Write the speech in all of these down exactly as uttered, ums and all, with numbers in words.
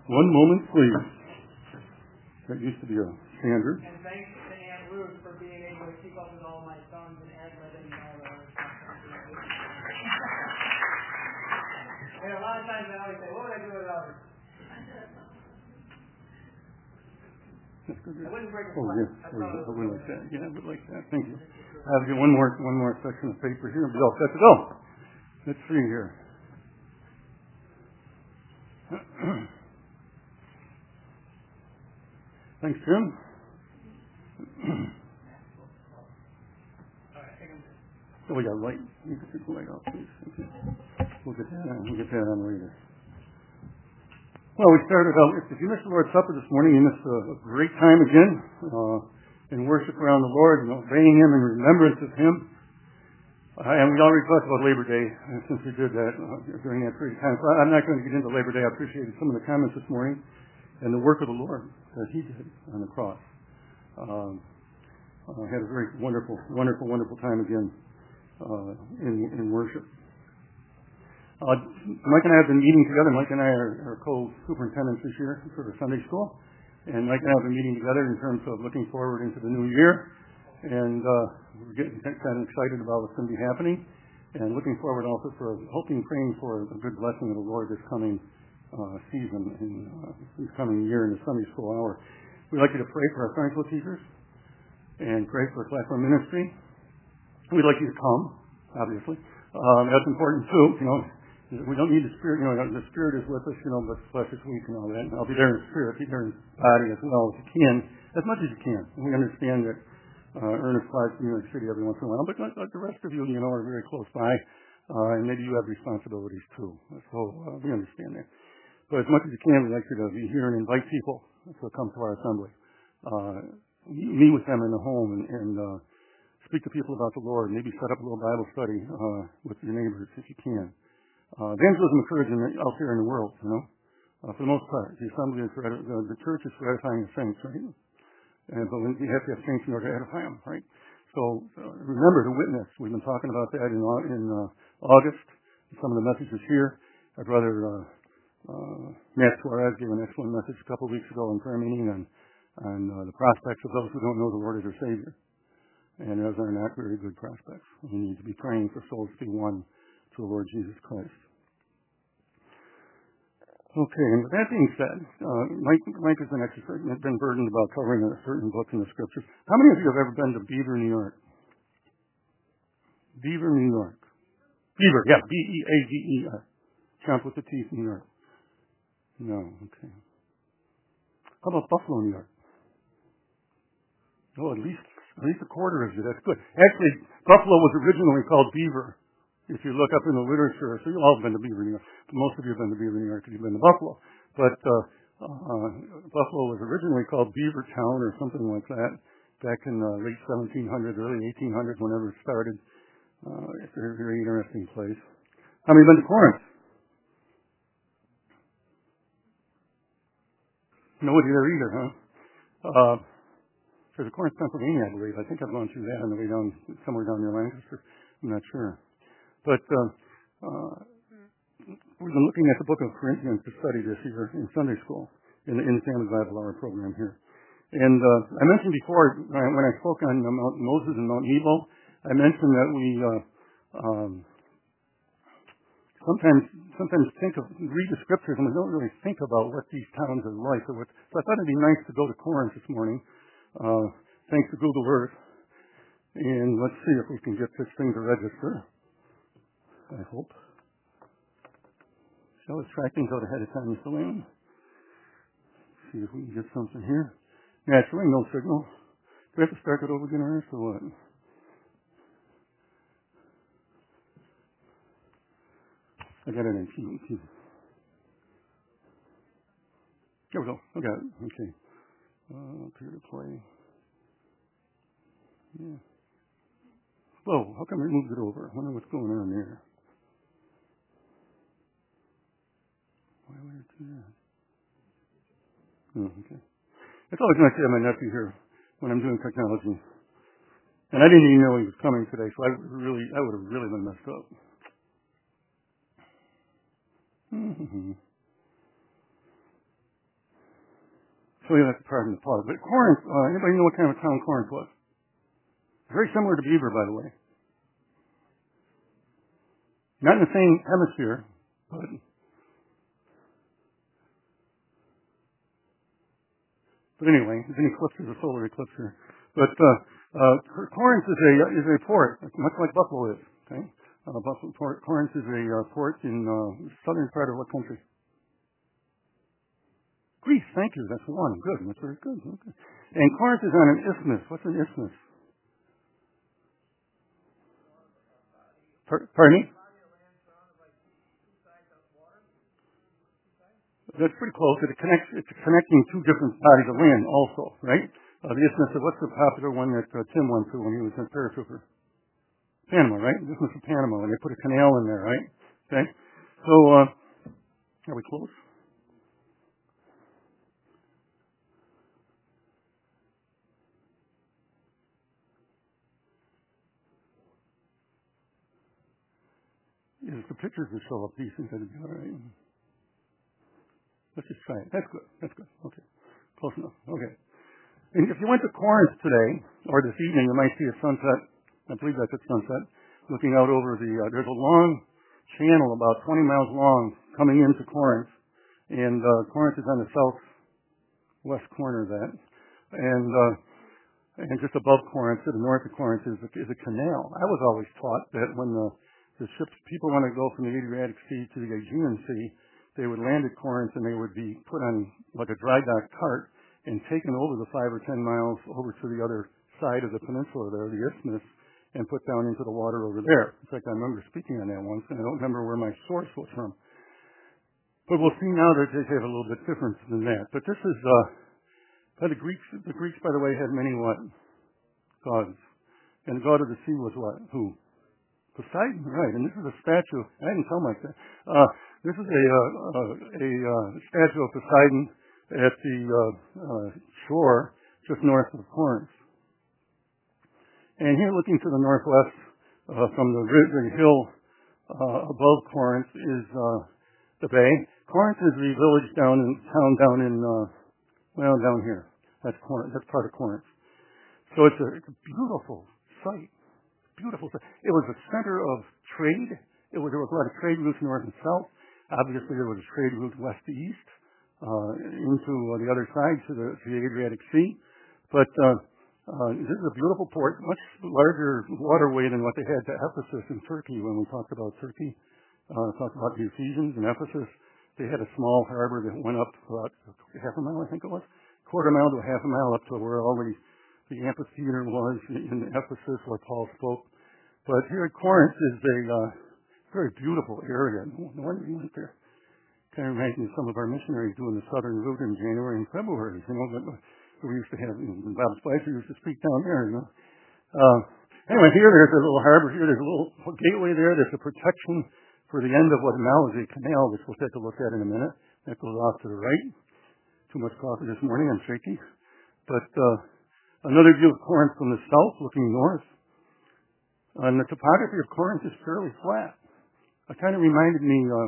One moment, please. That used to be a standard. And thanks to Aunt Ruth for being able to keep up with all my sons and letting me know that and a lot of times I always say, what would I do without her? That's good. I wouldn't break a Oh, sweat. yes. I Oh, yeah. I would like that. Yeah, I would like that. Thank you. I have to get one more, one more section of paper here. Be all set to go. Let's see here. Thanks, Jim. Oh, we got light. You can take the light off, please. Thank you. We'll get that on. We'll get that on later. Well, we started out, if you missed the Lord's Supper this morning, you missed a, a great time again uh, in worship around the Lord and obeying Him in remembrance of Him. Uh, and we already talked about Labor Day uh, since we did that uh, during that period of time. So I'm not going to get into Labor Day. I appreciated some of the comments this morning and the work of the Lord that He did on the cross. Um, uh, had a very wonderful, wonderful, wonderful time again uh, in, in worship. Uh, Mike and I have been meeting together. Mike and I are, are co-superintendents this year for the Sunday school. And Mike and I have been meeting together in terms of looking forward into the new year. And uh, we're getting kind of excited about what's going to be happening. And looking forward also for, hoping, praying for a good blessing of the Lord this coming uh, season, in uh, this coming year in the Sunday school hour. We'd like you to pray for our Sunday school teachers and pray for our platform ministry. We'd like you to come, obviously. Um, that's important too, you know. We don't need the Spirit, you know, the Spirit is with us, you know, but the flesh is weak and all that. And I'll be there in spirit, be there in body as well as you can, as much as you can. And we understand that uh, Ernest flies to New York City every once in a while, but like, like the rest of you, you know, are very close by, uh, and maybe you have responsibilities too. So uh, we understand that. But as much as you can, we'd like you to be here and invite people to come to our assembly. Uh, meet with them in the home and, and uh, speak to people about the Lord. Maybe set up a little Bible study uh, with your neighbors if you can. Uh, evangelism occurs in the, out there in the world, you know, uh, for the most part. The assembly is for, the, the church is for edifying the saints, right? And, but we have to have saints in order to edify them, right? So uh, remember to witness. We've been talking about that in, in uh, August. Some of the messages here. Our brother uh, uh, Matt Suarez gave an excellent message a couple of weeks ago in prayer meeting on, on uh, the prospects of those who don't know the Lord as their Savior. And those are not very good prospects. We need to be praying for souls to be won to the Lord Jesus Christ. Okay, and with that being said, uh, Mike, Mike has been, exercised, has been burdened about covering a certain book in the Scriptures. How many of you have ever been to Beaver, New York? Beaver, New York. Beaver, yeah, B E A V E R. Chomp with the teeth, New York. No, okay. How about Buffalo, New York? Oh, at least at least a quarter of you. That's good. Actually, Buffalo was originally called Beaver. If you look up in the literature, so you've all been to Beaver, New York. Most of you have been to Beaver, New York, because you've been to Buffalo. But uh, uh, Buffalo was originally called Beavertown or something like that back in the late seventeen hundreds, early eighteen hundreds, whenever it started. Uh, it's a very, very interesting place. How many have been to Corinth? Nobody there either, huh? Uh, there's a Corinth, Pennsylvania, I believe. I think I've gone through that on the way down, somewhere down near Lancaster. I'm not sure. But uh, uh, we've been looking at the book of Corinthians to study this year in Sunday school, in the, in the Family Bible Hour program here. And uh, I mentioned before, when I, when I spoke on uh, Mount Moses and Mount Nebo, I mentioned that we uh, um, sometimes sometimes think of, read the scriptures, and we don't really think about what these towns are like. Or what, so I thought it'd be nice to go to Corinth this morning, uh, thanks to Google Earth. And let's see if we can get this thing to register. I hope. So let's try things out ahead of time, Mister Lane. See if we can get something here. Naturally, no signal. Do we have to start it over again, or what? I got it in T. There we go. I got it. Okay. Uh, appear to play. Yeah. Whoa, how come we moved it over? I wonder what's going on there. Why would it do that? Oh, okay. It's always nice to have my nephew here when I'm doing technology. And I didn't even know he was coming today, so I really, I would have really been messed up. Mm-hmm. So you have to pardon the pause. But Corinth, uh, anybody know what kind of a town Corinth was? Very similar to Beaver, by the way. Not in the same hemisphere, but but anyway, there's an eclipse, there's a solar eclipse here. But uh, uh, Corinth is a is a port, much like Buffalo is. Okay, uh, Buffalo port, Corinth is a uh, port in uh, southern part of what country? Greece. Thank you. That's one. Good. That's very good. Okay. And Corinth is on an isthmus. What's an isthmus? Par- pardon me? That's pretty close. It connects. It's connecting two different bodies of land, also, right? Uh, the isthmus of what's the popular one that uh, Tim went through when he was a paratrooper? Panama, right? The isthmus of Panama, and they put a canal in there, right? Okay. So, uh, are we close? Yes, the pictures will show up decent. That'd be all right. Let's just try it. That's good. That's good. Okay. Close enough. Okay. And if you went to Corinth today, or this evening, you might see a sunset. I believe that's at sunset. Looking out over the, uh, there's a long channel about twenty miles long coming into Corinth. And uh, Corinth is on the southwest corner of that. And uh, and just above Corinth, to the north of Corinth, is a, is a canal. I was always taught that when the, the ships, people want to go from the Adriatic Sea to the Aegean Sea, they would land at Corinth and they would be put on like a dry dock cart and taken over the five or ten miles over to the other side of the peninsula there, the isthmus, and put down into the water over there. In fact, I remember speaking on that once, and I don't remember where my source was from. But we'll see now that they have a little bit different than that. But this is, uh, by the Greeks, the Greeks, by the way, had many what? Gods. And the god of the sea was what? Who? Poseidon, right. And this is a statue. I didn't tell like that. Uh, this is a, uh, uh, a uh, statue of Poseidon at the uh, uh, shore just north of Corinth. And here looking to the northwest uh, from the, the hill uh, above Corinth is uh, the bay. Corinth is the village down in town down in, uh, well, down here. That's Corinth. That's part of Corinth. So it's a, it's a beautiful site. Beautiful site. It was a center of trade. It was, there was a lot of trade routes north and south. Obviously, there was a trade route west to east uh, into uh, the other side to the, to the Adriatic Sea. But uh, uh, this is a beautiful port, much larger waterway than what they had to Ephesus in Turkey when we talked about Turkey. Uh, talked about the Ephesians in Ephesus. They had a small harbor that went up about half a mile, I think it was, quarter mile to a half a mile up to where all the, the amphitheater was in Ephesus where Paul spoke. But here at Corinth is a uh, very beautiful area. No wonder we went there. Kind of reminds me of some of our missionaries doing the southern route in January and February. You know, but we used to have, you know, Bob Spicer used to speak down there. You know. Uh, anyway, here there's a little harbor. Here there's a little gateway there. There's a protection for the end of what now is a canal, which we'll take a look at in a minute. That goes off to the right. Too much coffee this morning. I'm shaky. But uh, another view of Corinth from the south, looking north. And the topography of Corinth is fairly flat. It kind of reminded me, uh,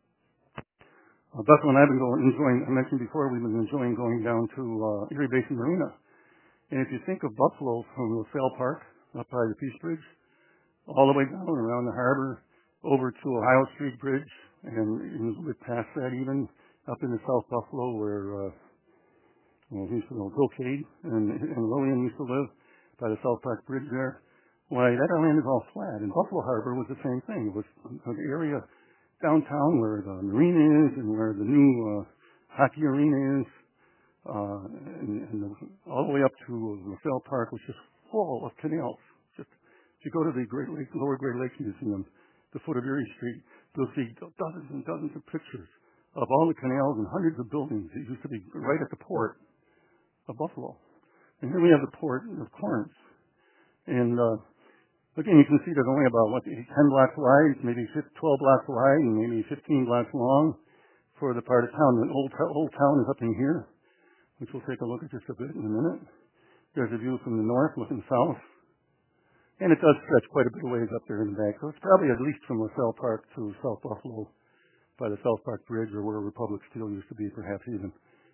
uh, Bethel and I have been going, enjoying, I mentioned before, we've been enjoying going down to uh, Erie Basin Marina. And if you think of Buffalo from LaSalle Park, up by the Peace Bridge, all the way down around the harbor, over to Ohio Street Bridge, and a little bit past that even, up in the South Buffalo where, uh, well, used to know Bill Cade and, and Lillian used to live, by the South Park Bridge there. Why, that land is all flat. And Buffalo Harbor was the same thing. It was an area downtown where the marina is and where the new uh, hockey arena is, uh, and, and the, all the way up to LaSalle Park, which is full of canals. Just if you go to the Great Lake, Lower Great Lakes Museum, the foot of Erie Street, you'll see dozens and dozens of pictures of all the canals and hundreds of buildings that used to be right at the port of Buffalo. And here we have the port of Corinth. And uh, again, you can see there's only about, what, ten blocks wide, maybe twelve blocks wide, and maybe fifteen blocks long for the part of town. The old, old town is up in here, which we'll take a look at just a bit in a minute. There's a view from the north looking south. And it does stretch quite a bit of ways up there in the back. So it's probably at least from LaSalle Park to South Buffalo by the South Park Bridge or where Republic Steel used to be, perhaps even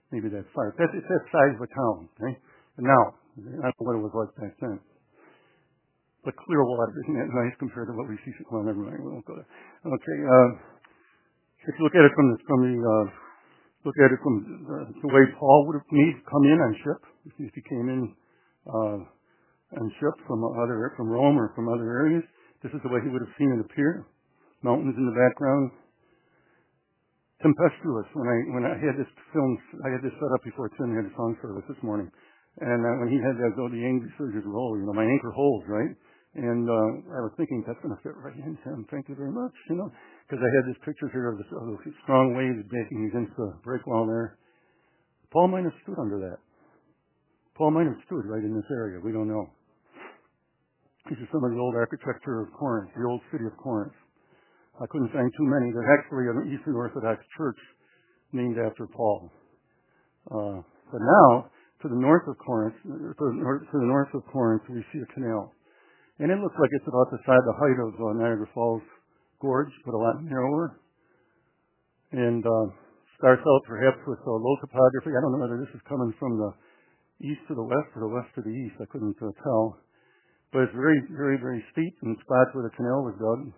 maybe that's five. That's, it's that size of a town, okay? And now, I don't know what it was like back then. But Clearwater, isn't that nice compared to what we see? Well, never mind, we won't go there. Okay, uh, if you look at it from the, from the, uh, look at it from the, the way Paul would have need come in on ship, if he came in, uh, on ship from other, from Rome or from other areas, this is the way he would have seen it appear. Mountains in the background. Tempestuous. When I when I had this film, I had this set up before Tim had a song service this morning, and uh, when he had that, though the angry surges roll, you know, my anchor holds, right? And uh, I was thinking that's going to fit right in, Tim. Thank you very much, you know, because I had this picture here of, this, of those strong waves breaking against the breakwall there. Paul might have stood under that. Paul might have stood right in this area. We don't know. This is some of the old architecture of Corinth, the old city of Corinth. I couldn't find too many. There's actually an Eastern Orthodox church named after Paul. Uh, but now, to the north of Corinth, to the, north, to the north of Corinth, we see a canal. And it looks like it's about the side, the height of uh, Niagara Falls Gorge, but a lot narrower. And uh, starts out perhaps with uh, low topography. I don't know whether this is coming from the east to the west or the west to the east. I couldn't uh, tell. But it's very, very, very steep in spots where the canal was dug.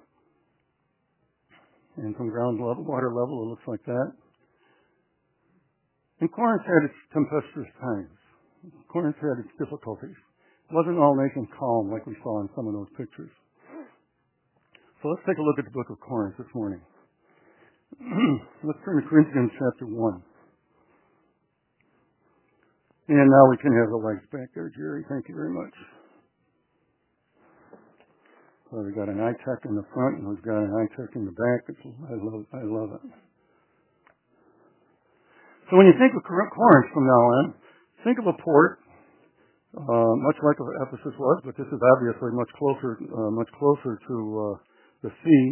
And from ground level, water level, it looks like that. And Corinth had its tempestuous times. Corinth had its difficulties. It wasn't all nice and calm like we saw in some of those pictures. So let's take a look at the book of Corinth this morning. Let's turn to Corinthians chapter one. And now we can have the lights back there, Jerry. Thank you very much. So we've got an iTech in the front, and we've got an iTech in the back. It's, I love, I love it. So when you think of Corinth from now on, think of a port, uh, much like Ephesus was, but this is obviously much closer, uh, much closer to uh, the sea.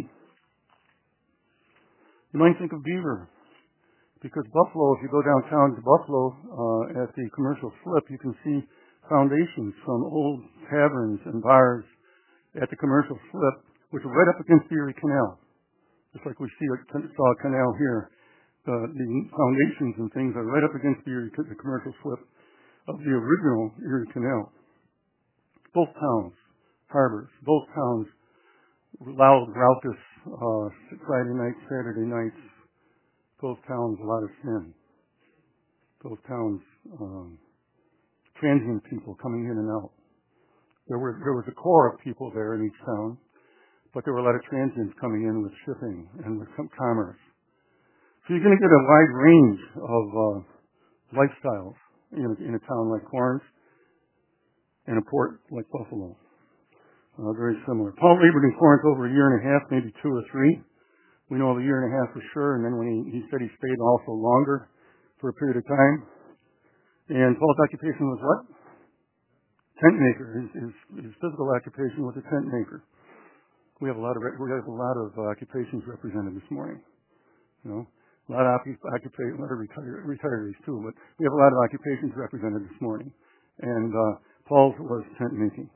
You might think of Beaver, because Buffalo, if you go downtown to Buffalo uh, at the commercial slip, you can see foundations from old taverns and bars at the commercial slip, which are right up against the Erie Canal. Just like we see a, saw a canal here. The, the foundations and things are right up against the, Erie, the commercial slip of the original Erie Canal. Both towns, harbors, both towns, loud, raucous uh, Friday nights, Saturday nights. Both towns, a lot of sin. Both towns, um, transient people coming in and out. There were there was a core of people there in each town, but there were a lot of transients coming in with shipping and with some commerce. So you're going to get a wide range of uh, lifestyles in a, in a town like Corinth and a port like Buffalo. Uh, very similar. Paul labored in Corinth over a year and a half, maybe two or three. We know of a year and a half for sure, and then when he, he said he stayed also longer for a period of time. And Paul's occupation was what? Tent maker. His, his, his physical occupation was a tent maker. We have a lot of we have a lot of uh, occupations represented this morning. You know, a lot of occupation, a lot of retire, retirees too. But we have a lot of occupations represented this morning. And uh, Paul's was tent making.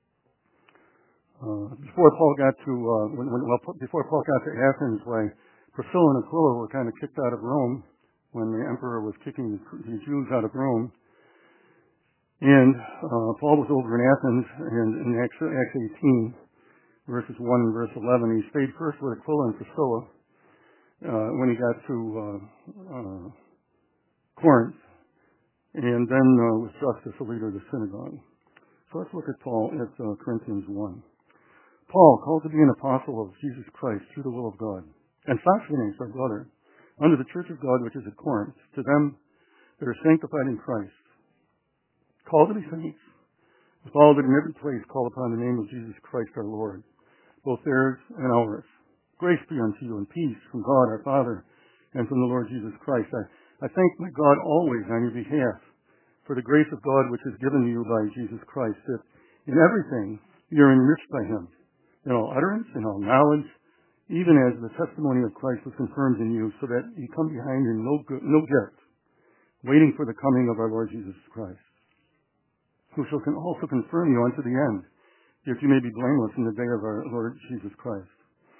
Uh, before Paul got to uh, when, when, well, before Paul got to Athens, why Priscilla and Aquila were kind of kicked out of Rome when the emperor was kicking the, the Jews out of Rome. And uh, Paul was over in Athens, and in Acts, Acts eighteen, verses one and verse eleven, he stayed first with Aquila and Priscilla uh, when he got to uh, uh, Corinth, and then uh, with Justus, the leader of the synagogue. So let's look at Paul at uh, Corinthians one. Paul, called to be an apostle of Jesus Christ through the will of God, and Sosthenes, our brother, under the church of God which is at Corinth, to them that are sanctified in Christ, called to be saints, with all that in every place call upon the name of Jesus Christ our Lord, both theirs and ours. Grace be unto you and peace from God our Father and from the Lord Jesus Christ. I, I thank my God always on your behalf for the grace of God which is given to you by Jesus Christ, that in everything you are enriched by him, in all utterance, in all knowledge, even as the testimony of Christ was confirmed in you, so that you come behind in no, good, no guilt, waiting for the coming of our Lord Jesus Christ, who shall also confirm you unto the end, if you may be blameless in the day of our Lord Jesus Christ.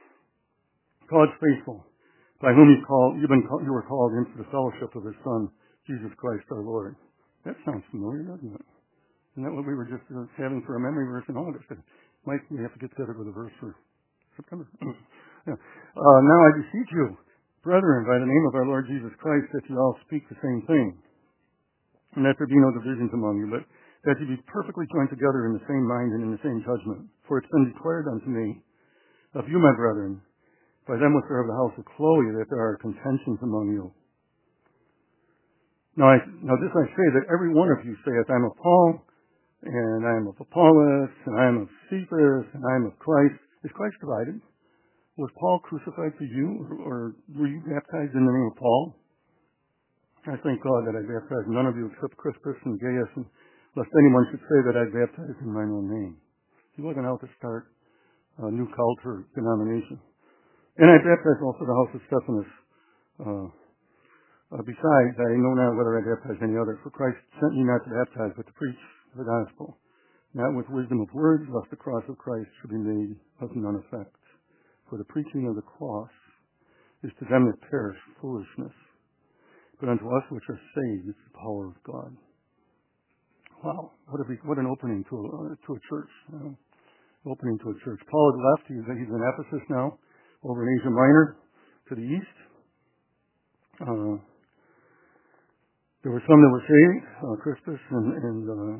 God's faithful, by whom you, call, you've been, you were called into the fellowship of his Son, Jesus Christ our Lord. That sounds familiar, doesn't it? Isn't that what we were just uh, having for a memory verse in August? Mike, we have to get together with a verse for September. yeah. uh, now I beseech you, brethren, by the name of our Lord Jesus Christ, that you all speak the same thing, and that there be no divisions among you, but that you be perfectly joined together in the same mind and in the same judgment. For it's been declared unto me, of you, my brethren, by them which are of the house of Chloe, that there are contentions among you. Now, I, now this I say, that every one of you saith, I am of Paul, and I am of Apollos, and I am of Cephas, and I am of Christ. Is Christ divided? Was Paul crucified for you, or, or were you baptized in the name of Paul? I thank God that I baptized none of you except Crispus and Gaius, and lest anyone should say that I baptized in mine own name. He wasn't out to start a new cult or denomination. And I baptized also the house of Stephanus. Uh, uh, besides, I know not whether I baptized any other, for Christ sent me not to baptize, but to preach the gospel, not with wisdom of words, lest the cross of Christ should be made of none effect. For the preaching of the cross is to them that perish foolishness, but unto us which are saved is the power of God. Wow, what, a, what an opening to a, uh, to a church. Uh, opening to a church. Paul had left. He's, he's in Ephesus now, over in Asia Minor, to the east. Uh, there were some that were saved, uh, Crispus, and, and uh,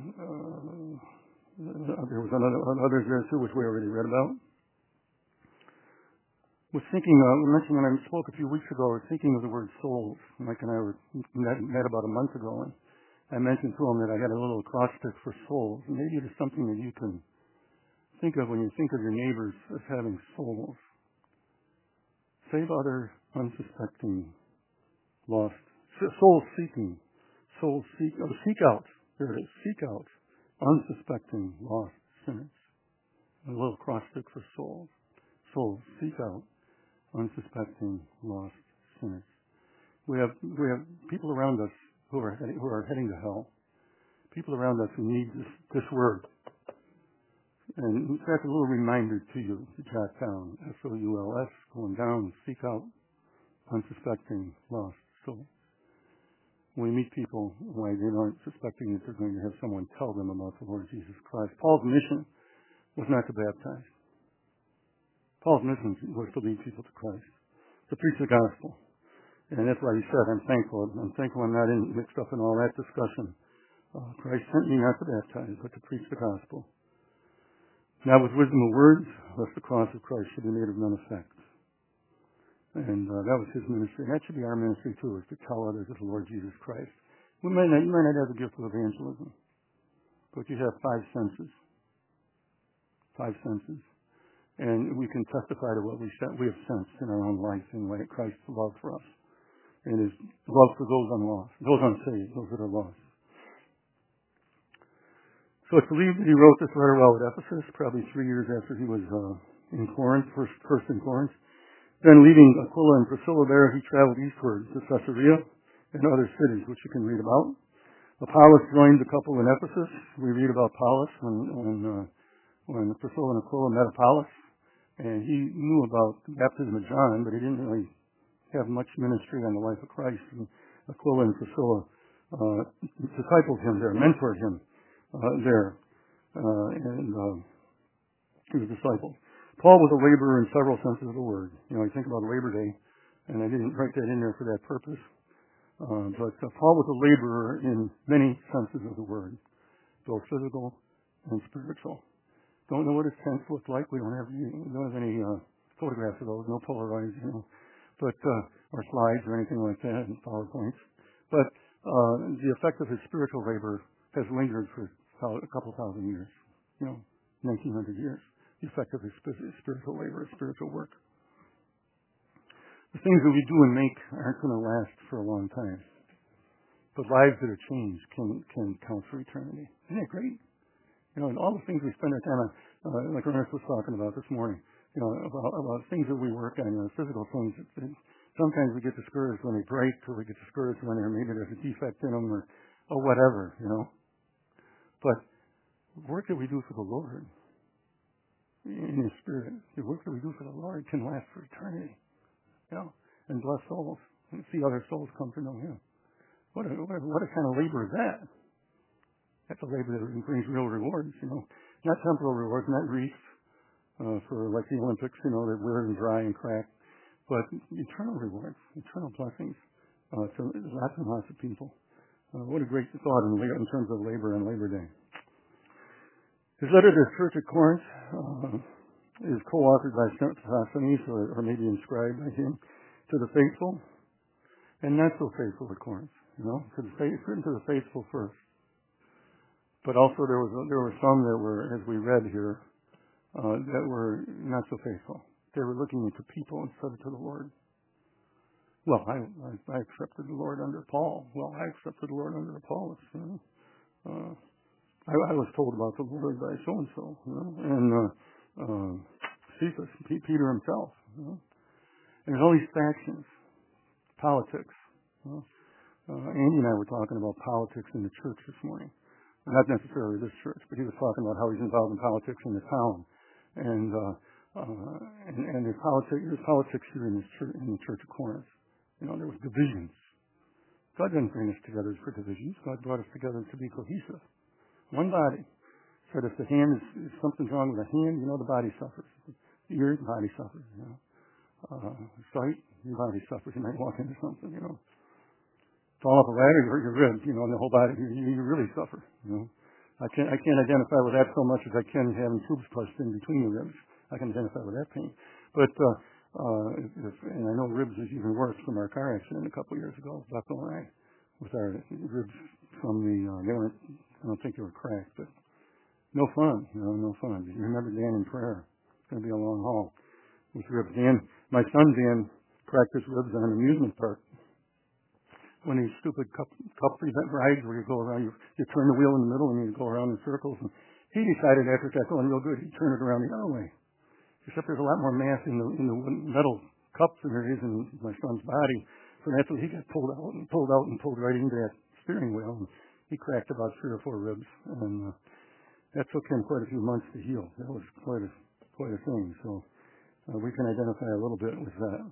uh, there was another, others there too, which we already read about. Was thinking, uh, we mentioned when I spoke a few weeks ago, I was thinking of the word souls. Mike and I were met, met about a month ago, and I mentioned to him that I had a little acrostic for souls. Maybe it is something that you can think of when you think of your neighbors as having souls. Save other unsuspecting, lost, soul seeking, soul seek, oh, seek out, there it is, seek out unsuspecting, lost sinners. A little acrostic for souls. Souls, seek out unsuspecting, lost sinners. We have we have people around us who are heading, who are heading to hell. People around us who need this, this word. And that's a little reminder to you to jot down. S O U L S, going down, seek out unsuspecting, lost souls. When we meet people, why they aren't suspecting that they're going to have someone tell them about the Lord Jesus Christ. Paul's mission was not to baptize. Paul's mission was to lead people to Christ, to preach the gospel. And that's why he said, I'm thankful. I'm thankful I'm not in, mixed up in all that discussion. Uh, Christ sent me not to baptize, but to preach the gospel. Not with wisdom of words, lest the cross of Christ should be made of none effect. And uh, that was his ministry. And that should be our ministry too, is to tell others of the Lord Jesus Christ. We might not, you might not have the gift of evangelism, but you have five senses. Five senses. And we can testify to what we, we have sensed in our own life in light of Christ's love for us and his love for those unlost, those unsaved, those that are lost. So it's believed that he wrote this letter while at Ephesus, probably three years after he was uh, in Corinth, first, first in Corinth. Then leaving Aquila and Priscilla there, he traveled eastward to Caesarea and other cities, which you can read about. Apollos joined the couple in Ephesus. We read about Apollos when, when, uh, when Priscilla and Aquila met Apollos. And he knew about the baptism of John, but he didn't really have much ministry on the life of Christ. And Aquila and Priscilla uh, discipled him there, mentored him uh, there, uh, and uh, he was discipled. Paul was a laborer in several senses of the word. You know, you think about Labor Day, and I didn't write that in there for that purpose. Uh, but uh, Paul was a laborer in many senses of the word, both physical and spiritual. Don't know what his tents looked like. We don't have any, we don't have any uh, photographs of those, no Polaroids, you know, but uh, or slides or anything like that, and PowerPoints. But uh, the effect of his spiritual labor has lingered for a couple thousand years, you know, nineteen hundred years. The effect of his spiritual labor, his spiritual work. The things that we do and make aren't going to last for a long time, but lives that are changed can can count for eternity. Isn't that great? You know, and all the things we spend our time on, uh, like Ernest was talking about this morning, you know, about, about things that we work on, you know, physical things. That, sometimes we get discouraged when they break, or we get discouraged when there maybe there's a defect in them, or, or whatever, you know. But the work that we do for the Lord, in His Spirit, the work that we do for the Lord can last for eternity, you know, and bless souls, and see other souls come to know Him. What a, what a, what a kind of labor is that? That's a labor that brings real rewards, you know. Not temporal rewards, not wreaths uh, for like the Olympics, you know, that wither and dry and crack, but eternal rewards, eternal blessings uh, to lots and lots of people. Uh, what a great thought in, in terms of labor on Labor Day. His letter to the Church at Corinth uh, is co-authored by Sosthenes, or, or maybe inscribed by him, to the faithful and not so faithful at Corinth. You know, to the faith, written to the faithful first. But also there was there were some that were, as we read here, uh, that were not so faithful. They were looking to people instead of to the Lord. Well, I, I, I accepted the Lord under Paul. Well, I accepted the Lord under Apollos. You know? uh, I, I was told about the Lord by so and so, you know, and uh, uh, Cephas, P- Peter himself. You know? And there's all these factions, politics. You know? uh, Andy and I were talking about politics in the church this morning. Not necessarily this church, but he was talking about how he's involved in politics in the town, and uh, uh, and, and there's politics, there's politics here in this church, in the Church of Corinth. You know, there was divisions. God didn't bring us together for divisions. God brought us together to be cohesive, one body. Said if the hand is, if something's wrong with the hand, you know, the body suffers. The ear, the body suffers. You know, uh, sight, your body suffers. You might walk into something, you know. Fall off a ladder, you hurt your ribs, you know, and the whole body, you, you really suffer, you know. I can't, I can't identify with that so much as I can having tubes pushed in between your ribs. I can identify with that pain. But, uh, uh, if, and I know ribs is even worse from our car accident a couple of years ago, Buffalo and I, with our ribs from the, uh, they weren't, I don't think they were cracked, but no fun, you know, no fun. You remember Dan in prayer. It's going to be a long haul with ribs. Dan, my son Dan cracked his ribs on an amusement park. One of these stupid cup, cup rides where you go around, you, you turn the wheel in the middle and you go around in circles. And he decided after it got going real good, he'd turn it around the other way. Except there's a lot more mass in the in the metal cups than there is in my son's body. So that's when he got pulled out and pulled out and pulled right into that steering wheel. And he cracked about three or four ribs, and uh, that took him quite a few months to heal. That was quite a quite a thing. So uh, we can identify a little bit with that.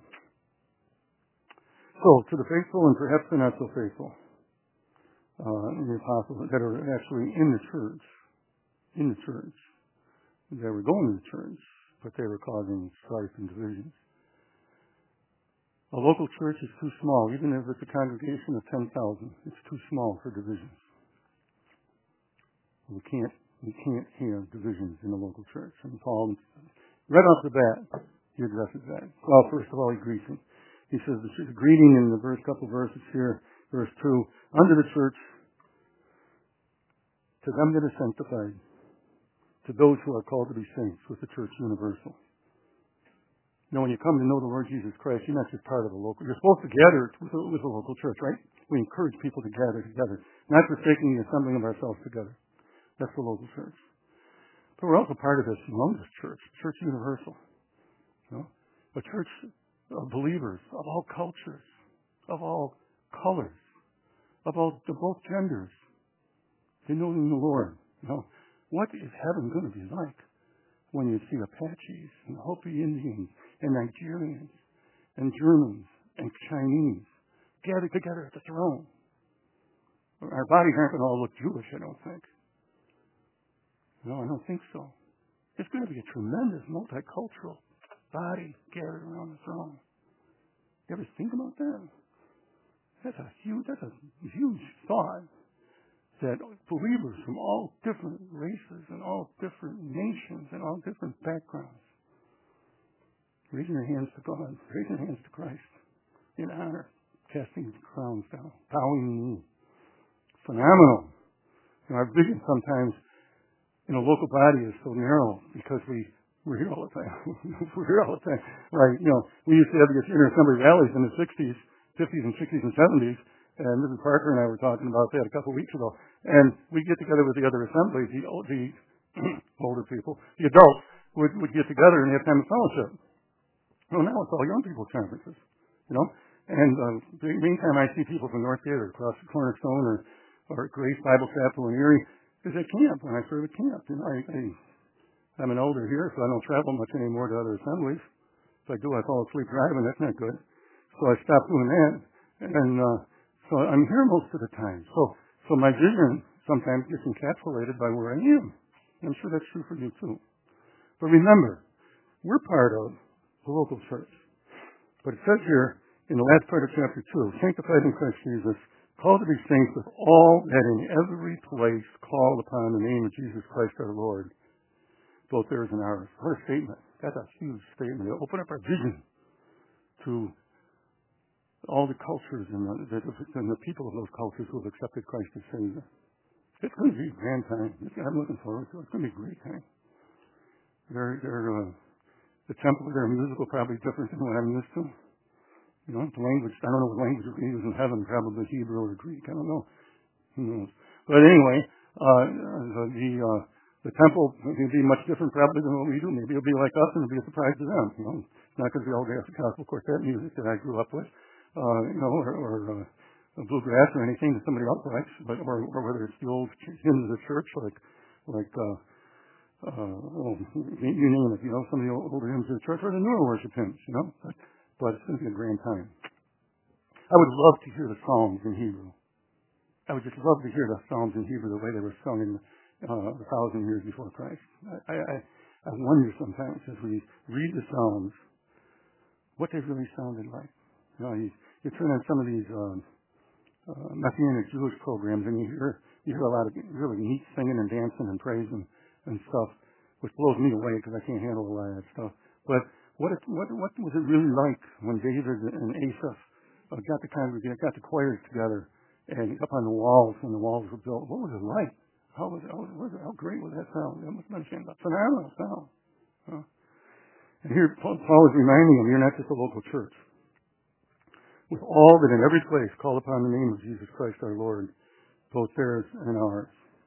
So, to the faithful and perhaps the not so faithful, uh, in the apostles that are actually in the church, in the church, they were going to the church, but they were causing strife and divisions. A local church is too small, even if it's a congregation of ten thousand. It's too small for divisions. We can't, we can't have divisions in a local church. And Paul, right off the bat, he addresses that. Well, first of all, he greets him. He says the greeting in the first couple of verses here, verse two, unto the church, to them that are sanctified, to those who are called to be saints with the church universal. You know, when you come to know the Lord Jesus Christ, you're not just part of a local. You're supposed to gather with a, with a local church, right? We encourage people to gather together, not forsaking the assembling of ourselves together. That's the local church. But we're also part of this humongous church, church universal. You know, a church of believers, of all cultures, of all colors, of all of both genders, they know in the Lord. You know, what is heaven going to be like when you see Apaches and Hopi Indians and Nigerians and Germans and Chinese gathered together at the throne? Our bodies aren't going to all look Jewish, I don't think. No, I don't think so. It's going to be a tremendous multicultural body gathered around the throne. You ever think about that? That's a huge, that's a huge thought. That believers from all different races and all different nations and all different backgrounds, raising their hands to God, raising their hands to Christ in honor, casting the crowns down, bowing the knee. Phenomenal. You know, our vision sometimes in a local body is so narrow because we We're here all the time. We're here all the time. Right, you know, we used to have these inter-assembly rallies in the sixties, fifties and sixties and seventies, and Missus Parker and I were talking about that a couple of weeks ago. And we'd get together with the other assemblies, the, the older people, the adults would, would get together and have time of fellowship. Well, now it's all young people's conferences, you know. And uh, the meantime, I see people from North Gate or across the Cornerstone or, or Grace Bible Chapel in Erie is at camp, and I serve at camp. You know, I, I I'm an older here, so I don't travel much anymore to other assemblies. If I do, I fall asleep driving. That's not good. So I stopped doing that. And uh, So I'm here most of the time. So, so my vision sometimes gets encapsulated by where I am. I'm sure that's true for you too. But remember, we're part of the local church. But it says here in the last part of chapter two, sanctified in Christ Jesus, called to be saints with all that in every place call upon the name of Jesus Christ our Lord, both theirs and ours. What a statement. That's a huge statement. It'll open up our vision to all the cultures and the, the, and the people of those cultures who have accepted Christ as Savior. It's going to be a grand time. I'm looking forward to it. It's going to be a great time. They're, they're, uh, the temple, their music will probably be different than what I'm used to. You know, the language, I don't know what language we use in heaven, probably Hebrew or Greek. I don't know. Who knows? But anyway, uh, the, the, uh, the temple will be much different probably than what we do. Maybe it'll be like us and it'll be a surprise to them. You know, it's not going to be all the gospel quartet music that I grew up with, uh, you know, or, or uh, bluegrass or anything that somebody else likes, but or, or whether it's the old hymns of the church, like like uh, uh, oh, you name it, you know, some of the older hymns of the church, or the newer worship hymns, you know. But, but it's going to be a grand time. I would love to hear the Psalms in Hebrew. I would just love to hear the Psalms in Hebrew the way they were sung in uh, a thousand years before Christ. I, I, I wonder sometimes as we read the Psalms what they really sounded like. You know, you, you turn on some of these um, uh, Messianic Jewish programs, and you hear you hear a lot of really neat singing and dancing and praising and stuff, which blows me away because I can't handle a lot of that stuff. But what it, what what was it really like when David and Asaph uh, got the congregation, got the choirs together, and up on the walls when the walls were built? What was it like? How was it? How, was it, how great was that sound? That must have been a phenomenal sound. Huh? And here Paul, Paul is reminding them, you're not just a local church. With all that in every place call upon the name of Jesus Christ our Lord, both theirs and ours.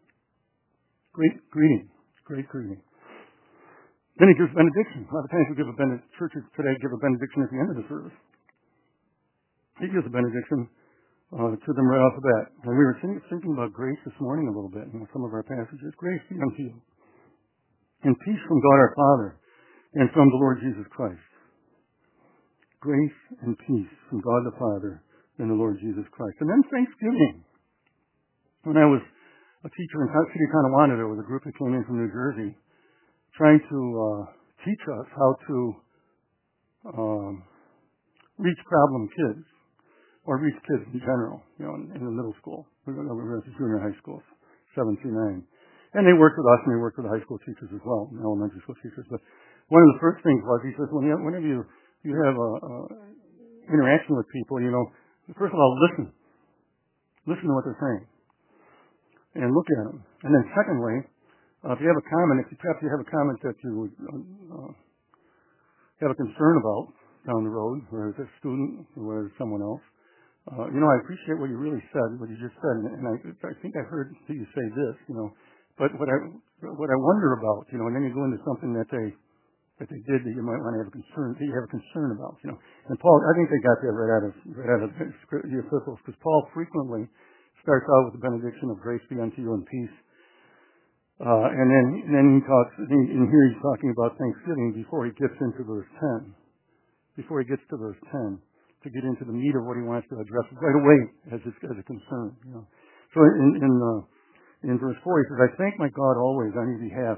Great greeting. Great greeting. Then he gives benediction. A lot of times we give a benediction. Churches today give a benediction at the end of the service. He gives a benediction uh, to them right off the bat. And we were thinking, thinking about grace this morning a little bit in some of our passages. Grace be unto you, and peace from God our Father and from the Lord Jesus Christ. Grace and peace from God the Father and the Lord Jesus Christ. And then thanksgiving. When I was a teacher in City Tonawanda, there was a group that came in from New Jersey trying to uh, teach us how to um, reach problem kids, or reach kids in general, you know, in, in the middle school. We were at the junior high schools, seven through nine. And they worked with us, and they worked with the high school teachers as well, and elementary school teachers. But one of the first things was, he says, whenever you you have a, a interaction with people, you know, first of all, listen. Listen to what they're saying. And look at them. And then secondly, uh, if you have a comment, if you perhaps you have a comment that you would uh, have a concern about down the road, whether it's a student or whether it's someone else, uh, you know, I appreciate what you really said, what you just said, and I, I think I heard you say this, you know, but what I what I wonder about, you know, and then you go into something that they that they did that you might want to have a concern, that you have a concern about, you know. And Paul, I think they got that right out of right out of the epistles, because Paul frequently starts out with the benediction of grace be unto you and peace, uh, and then and then he talks, and here he's talking about Thanksgiving before he gets into verse ten, before he gets to verse ten, to get into the meat of what he wants to address right away as a, as a concern, you know. So in in, uh, in verse four he says, I thank my God always on your behalf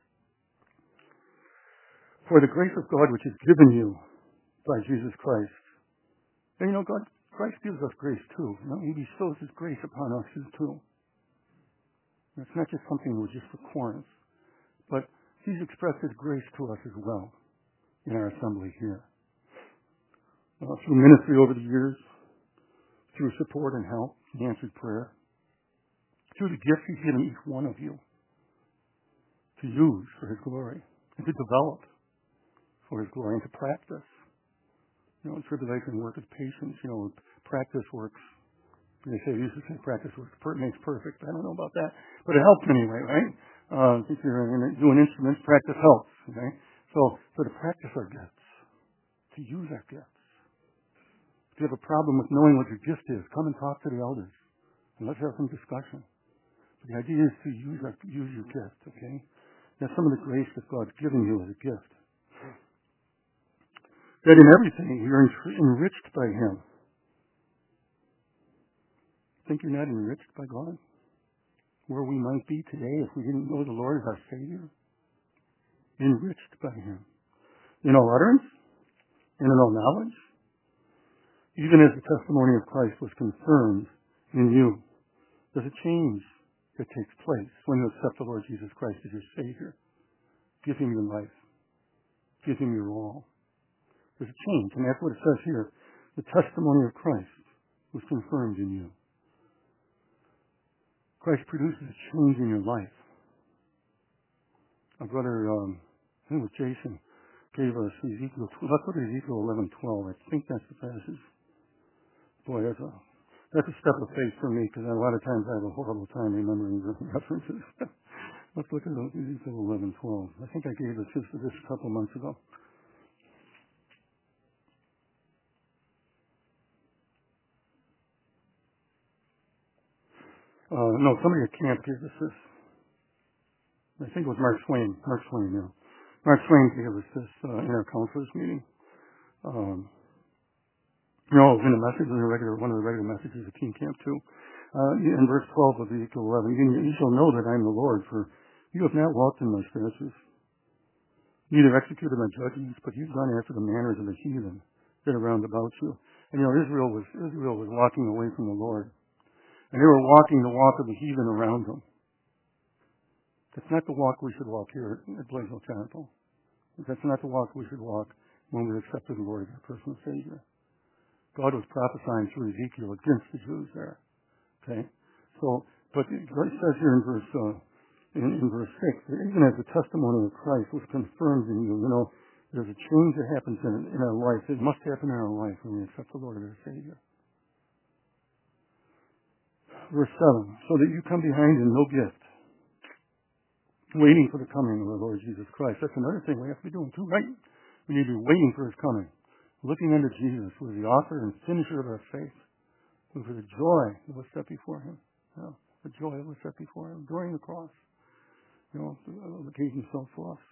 for the grace of God which is given you by Jesus Christ. And you know, God, Christ gives us grace too. You know, he bestows his grace upon us too. It's not just something that was just for Corinth, but he's expressed his grace to us as well in our assembly here. Uh, through ministry over the years, through support and help, and answered prayer, through the gifts he's given each one of you to use for his glory and to develop for his glory and to practice. You know, tribulation work is patience. You know, practice works. They say, used to say practice works per- makes perfect. I don't know about that, but it helps anyway, right? Uh, if you're in, doing instruments, practice helps. Okay, so so to practice our gifts, to use our gifts. If you have a problem with knowing what your gift is, come and talk to the elders and let's have some discussion. But the idea is to use our, use your gift. Okay, that's some of the grace that God's given you as a gift. That in everything you're enriched by him. Think you're not enriched by God? Where we might be today if we didn't know the Lord as our Savior? Enriched by Him. In all utterance, and in all knowledge, even as the testimony of Christ was confirmed in you. There's a change that takes place when you accept the Lord Jesus Christ as your Savior. Give Him your life. Give Him your all. There's a change, and that's what it says here. The testimony of Christ was confirmed in you. Christ produces a change in your life. Our brother, um, I think it was Jason, gave us Ezekiel. Let's look at Ezekiel eleven twelve. I think that's the passage. Boy, that's a that's a step of faith for me because a lot of times I have a horrible time remembering the references. Let's look at Ezekiel eleven twelve. I think I gave this just this a couple of months ago. Uh, no, somebody at camp gave us this. I think it was Mark Swain. Mark Swain, yeah. Mark Swain gave us this uh, in our counselors meeting. Um, you know, it was in a message, in a regular, one of the regular messages at Teen Camp too. Uh, in verse twelve of Ezekiel eleven, you shall know that I am the Lord, for you have not walked in my statutes, neither executed my judgments, but you've gone after the manners of the heathen that are round about you. And you know, Israel was Israel was walking away from the Lord. And they were walking the walk of the heathen around them. That's not the walk we should walk here at Blaisdell Chapel. That's not the walk we should walk when we accepted the Lord as our personal Savior. God was prophesying through Ezekiel against the Jews there. Okay? So, but it says here in verse, uh, in, in verse six, that even as the testimony of Christ was confirmed in you, you know, there's a change that happens in, in our life. It must happen in our life when we accept the Lord as our Savior. Verse seven, so that you come behind in no gift, waiting for the coming of the Lord Jesus Christ. That's another thing we have to be doing too, right? We need to be waiting for His coming. Looking unto Jesus, who is the author and finisher of our faith, who for the joy that was set before Him, you know, the joy that was set before Him during the cross, you know, gave Himself for us.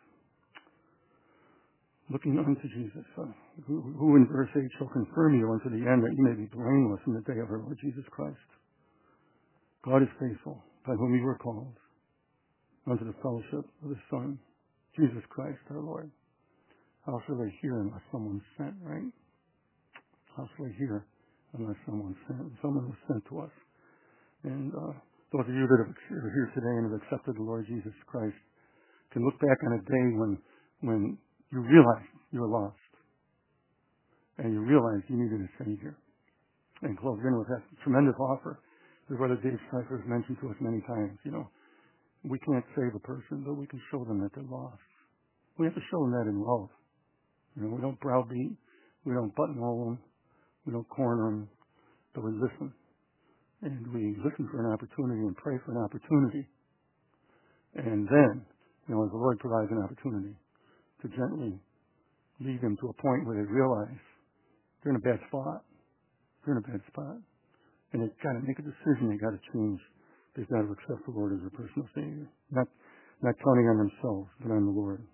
Looking unto Jesus, uh, who, who in verse eight shall confirm you unto the end, that you may be blameless in the day of our Lord Jesus Christ. God is faithful, by whom you were called, unto the fellowship of His Son, Jesus Christ our Lord. How shall they hear unless someone's sent, right? How shall they hear unless someone's sent? Someone was sent to us. And uh, those of you that are here today and have accepted the Lord Jesus Christ can look back on a day when when you realize you're lost and you realize you needed a Savior. And close in with that tremendous offer that Brother Dave Stryker has mentioned to us many times. You know, we can't save a person, but we can show them that they're lost. We have to show them that in love. You know, we don't browbeat, we don't buttonhole them, we don't corner them, but we listen. And we listen for an opportunity and pray for an opportunity. And then, you know, as the Lord provides an opportunity, to gently lead them to a point where they realize they're in a bad spot. They're in a bad spot. And they've got to make a decision. They've got to change. They've got to accept the Lord as their personal Savior. Not, not counting on themselves, but on the Lord.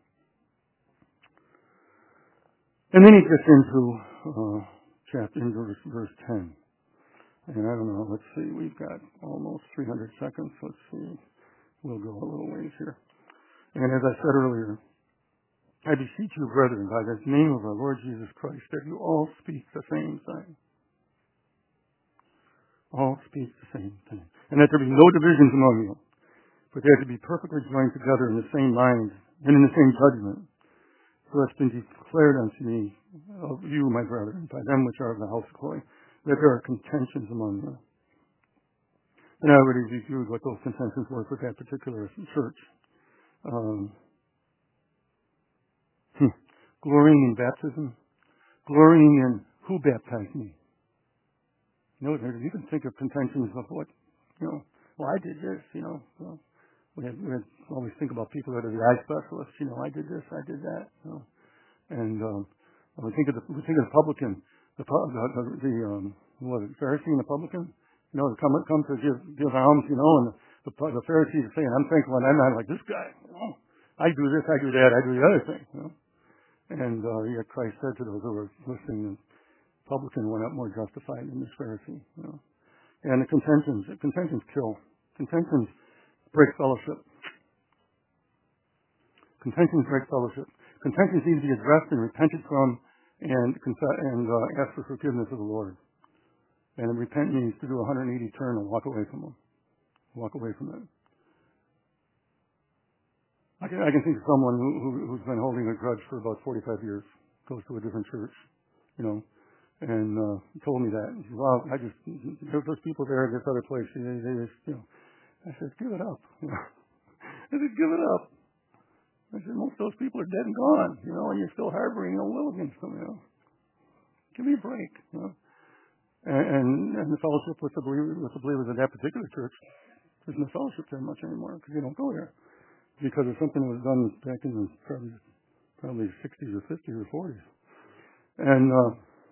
And then he gets into uh, chapter, in verse, verse ten. And I don't know, let's see, we've got almost three hundred seconds. Let's see. We'll go a little ways here. And as I said earlier, I beseech you, brethren, by the name of our Lord Jesus Christ, that you all speak the same thing. All speak the same thing. And that there be no divisions among you, but they are to be perfectly joined together in the same mind and in the same judgment. So it's been declared unto me of you, my brethren, by them which are of the house of Chloe, that there are contentions among you. And I already reviewed what those contentions were for that particular church. Um, hmm, glorying in baptism, glorying in who baptized me. You know, you can think of contentions of what, you know, well, I did this, you know. Well, we, had, we had always think about people that are the eye specialists. You know, I did this, I did that. You know. And um, we think of the we think of the publican, the the, the, the um, what, the Pharisee and the publican. You know, come come to give give alms. You know, and the the, the Pharisee is saying, "I'm thankful, and I'm not like this guy. You know, I do this, I do that, I do the other thing." You know. And uh, yet Christ said to those who were listening, the publican went up more justified than this Pharisee. You know. And the contentions, contentions kill. Contentions break fellowship. Contentions break fellowship. Contentions need to be addressed and repented from and, conf- and uh, ask for forgiveness of the Lord. And repent means to do a one hundred eighty turn and walk away from them. Walk away from it. I can, I can think of someone who, who, who's been holding a grudge for about forty-five years, goes to a different church, you know, and uh, told me that. He said, well, I just, there those people there at this other place, they, they just, you know, I said, give it up. You know? I said, give it up. I said, most of those people are dead and gone, you know, and you're still harboring ill will against them, you know. Give me a break, you know. And, and, and the fellowship with the believers, with the believers of that particular church, there's no fellowship there much anymore because you don't go there. Because of something that was done back in the probably, probably sixties or fifties or forties. And uh,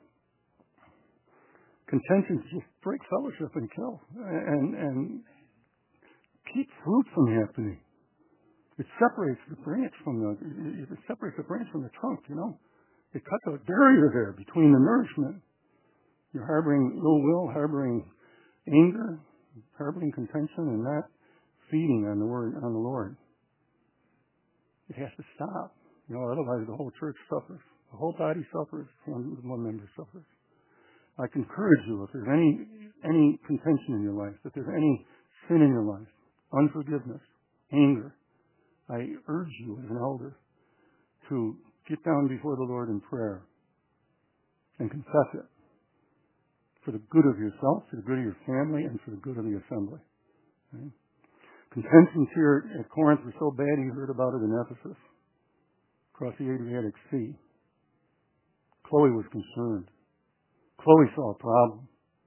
contentions just break fellowship and kill. And, and keep fruit from happening. It separates the branch from the, it separates the branch from the trunk, you know. It cuts a barrier there between the nourishment. You're harboring ill will, harboring anger, harboring contention, and not feeding on the word, on the Lord. It has to stop. You know, otherwise the whole church suffers. The whole body suffers, and one member suffers. I can encourage you, if there's any any contention in your life, if there's any sin in your life, unforgiveness, anger, I urge you as an elder to get down before the Lord in prayer and confess it for the good of yourself, for the good of your family, and for the good of the assembly. Okay? Contentions here at Corinth were so bad you heard about it in Ephesus, across the Adriatic Sea. Chloe was concerned. Chloe saw a problem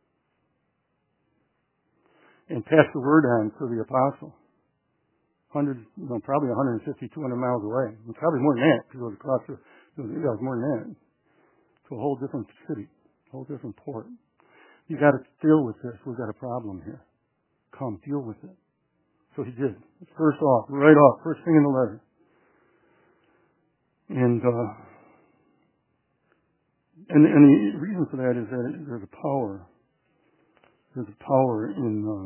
and passed the word on to the apostle. Hundreds, you know, probably one hundred fifty, two hundred miles away. And probably more than that, because it was across the, it was, yeah, it was more than that. To a whole different city, a whole different port. You got to deal with this. We've got a problem here. Come, deal with it. So he did. First off, right off, first thing in the letter. And uh, and and the reason for that is that there's a power. There's a power in uh,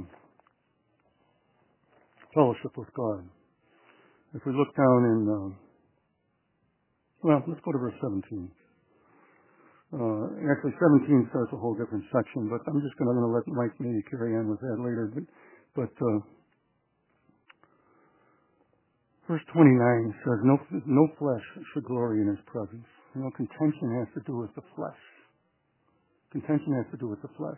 fellowship with God. If we look down in, uh, well, let's go to verse seventeen. Uh, actually, seventeen starts a whole different section, but I'm just going to let Mike maybe carry on with that later. But, but uh, verse twenty-nine says, no, no flesh should glory in his presence. You know, contention has to do with the flesh. Contention has to do with the flesh.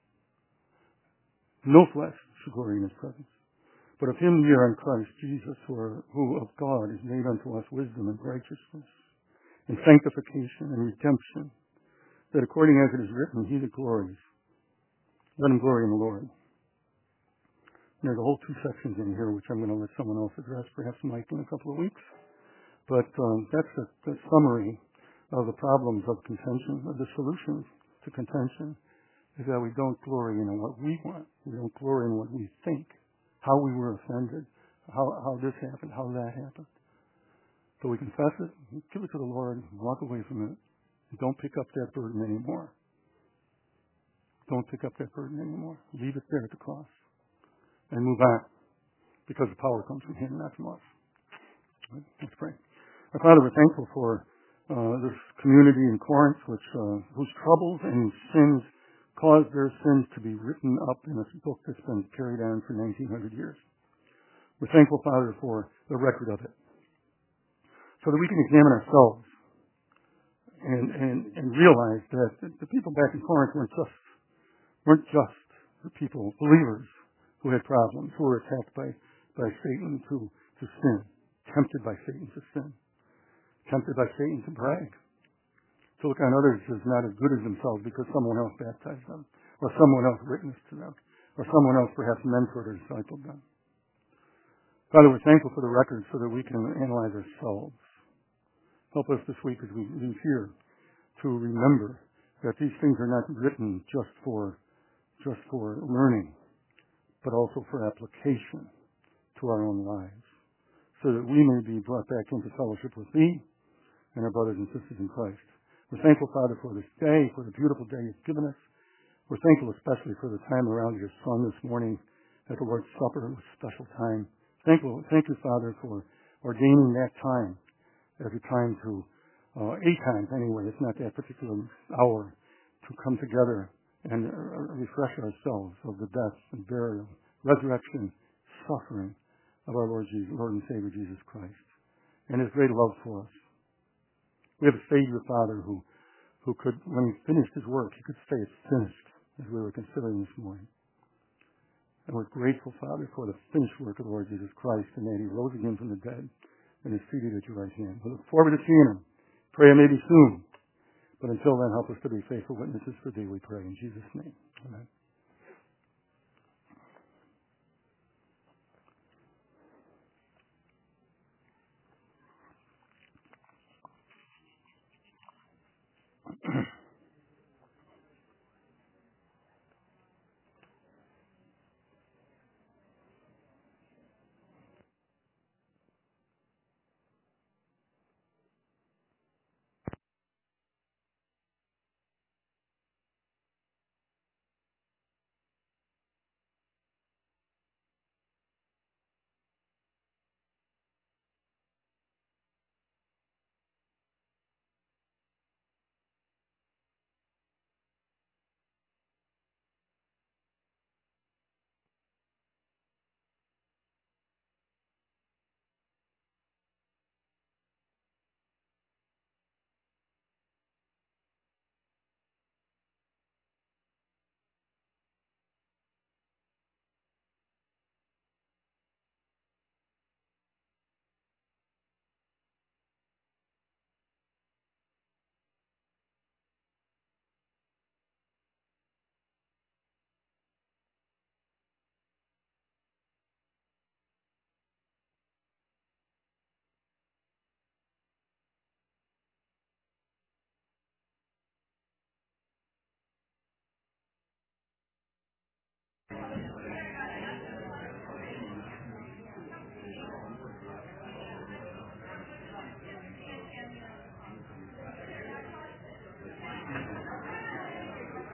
No flesh should glory in his presence. But of him ye are in Christ Jesus, who, are, who of God is made unto us wisdom and righteousness, and sanctification and redemption, that according as it is written, he that glories, let him glory in the Lord. And there's a whole two sections in here, which I'm going to let someone else address, perhaps Mike, in a couple of weeks. But um, that's the, the summary of the problems of contention, of the solutions to contention, is that we don't glory in what we want. We don't glory in what we think, how we were offended, how, how this happened, how that happened. So we confess it, give it to the Lord, walk away from it. Don't pick up that burden anymore. Don't pick up that burden anymore. Leave it there at the cross. And move on. Because the power comes from him, not from us. Right? Let's pray. Our Father, we're thankful for uh, this community in Corinth, which uh, whose troubles and sins caused their sins to be written up in a book that's been carried on for nineteen hundred years. We're thankful, Father, for the record of it. So that we can examine ourselves and, and, and realize that the people back in Corinth weren't just, weren't just the people, believers, who had problems, who were attacked by, by Satan to, to sin, tempted by Satan to sin, tempted by Satan to brag, to look on others as not as good as themselves because someone else baptized them, or someone else witnessed to them, or someone else perhaps mentored or discipled them. Father, we're thankful for the record so that we can analyze ourselves. Help us this week as we leave here to remember that these things are not written just for just for learning, but also for application to our own lives, so that we may be brought back into fellowship with Thee and our brothers and sisters in Christ. We're thankful, Father, for this day, for the beautiful day you've given us. We're thankful especially for the time around your Son this morning at the Lord's Supper. It was a special time. Thankful, thank you, Father, for ordaining that time as a time to, uh, eight times anyway, it's not that particular hour, to come together and uh, refresh ourselves of the death and burial, resurrection, suffering of our Lord Jesus, Lord and Savior Jesus Christ, and His great love for us. We have a Savior, Father, who, who could, when He finished His work, He could say it's finished, as we were considering this morning. And we're grateful, Father, for the finished work of the Lord Jesus Christ, and that He rose again from the dead and is seated at your right hand. We look forward to seeing Him. Pray it may be soon. But until then, help us to be faithful witnesses for Thee, we pray in Jesus' name. Amen.